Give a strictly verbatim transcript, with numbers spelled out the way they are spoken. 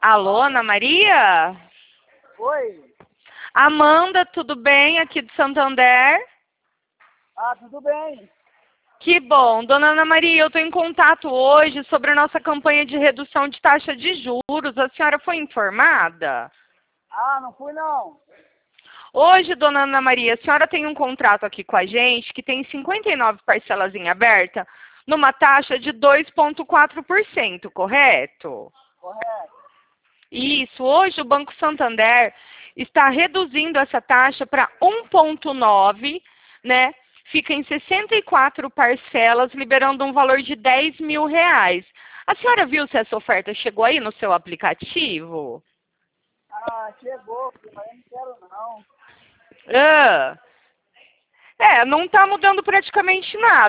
Alô, Ana Maria? Oi. Amanda, tudo bem? Aqui do Santander. Ah, tudo bem. Que bom. Dona Ana Maria, eu estou em contato hoje sobre a nossa campanha de redução de taxa de juros. A senhora foi informada? Ah, não fui não. Hoje, dona Ana Maria, a senhora tem um contrato aqui com a gente que tem cinquenta e nove parcelas em aberta numa taxa de dois vírgula quatro por cento, correto? Correto. Isso. Hoje o Banco Santander está reduzindo essa taxa para um vírgula nove, né? Fica em sessenta e quatro parcelas, liberando um valor de dez mil reais. A senhora viu se essa oferta chegou aí no seu aplicativo? Ah, chegou, mas eu não quero não. Ah. É, não está mudando praticamente nada.